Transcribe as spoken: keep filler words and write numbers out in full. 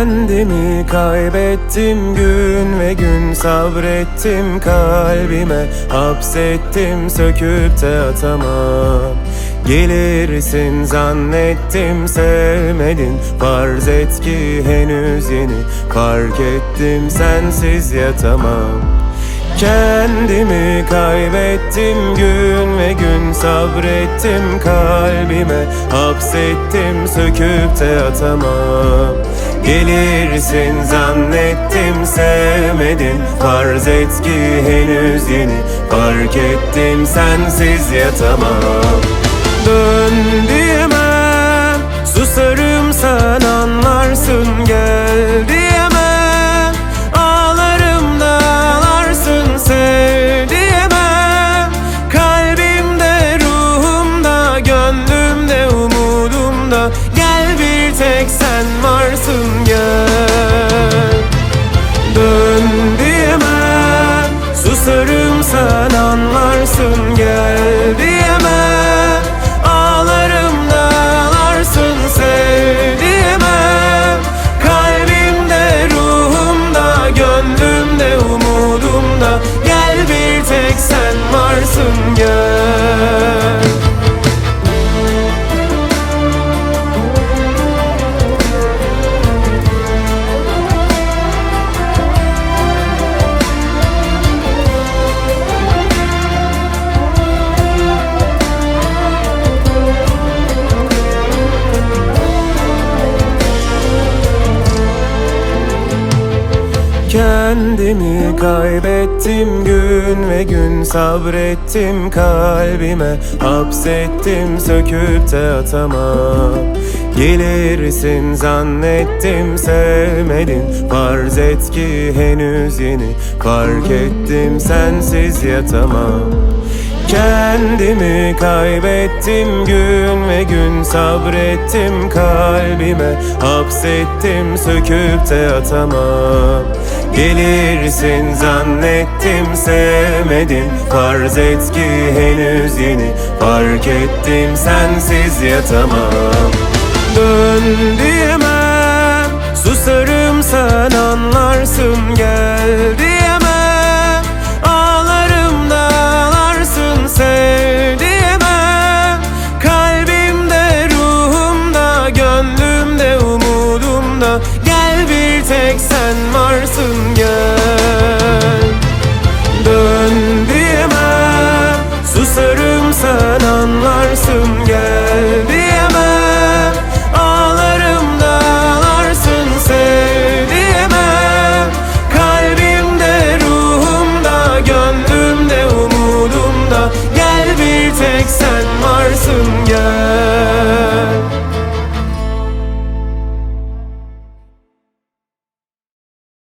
Kendimi kaybettim, gün ve gün sabrettim, kalbime hapsettim, söküp de atamam. Gelirsin zannettim, sevmedin, farz et ki henüz yeni fark ettim, sensiz yatamam. Kendimi kaybettim, gün ve gün sabrettim, kalbime hapsettim, söküp de atamam. Gelirsin zannettim, sevmedin, farz et ki henüz yeni fark ettim, sensiz yatamam. Dön diyemem, susarım sen anlarsın, gel diyemem, ağlarım da ağlarsın, sev diyemem. Kalbimde, ruhumda, gönlümde, umudumda, gel bir tek sen varsın, gel. Dön diyemem, susarım sen anlarsın, gel diyemem, ağlarım da ağlarsın, sev diyemem. Kalbimde, ruhumda, gönlümde, umudumda, gel bir tek sen varsın, gel. Kendimi kaybettim, gün ve gün sabrettim, kalbime hapsettim, söküp de atamam. Gelirsin zannettim, sevmedin, farz et ki henüz yeni fark ettim, sensiz yatamam. Kendimi kaybettim, gün ve gün sabrettim, kalbime hapsettim, söküp de atamam. Gelirsin zannettim, sevmedin, farz et ki henüz yeni fark ettim, sensiz yatamam. Dön diyemem, susarım sen anlarsın, gel diyemem, ağlarım da ağlarsın, sev diyemem. Kalbimde, ruhumda, gönlümde, umudumda, gel bir tek sen varsın, gel. Dön diyemem, susarım sen anlarsın, gel diyemem, ağlarım da ağlarsın, sev diyemem. Kalbimde, ruhumda, gönlümde, umudumda, gel bir tek sen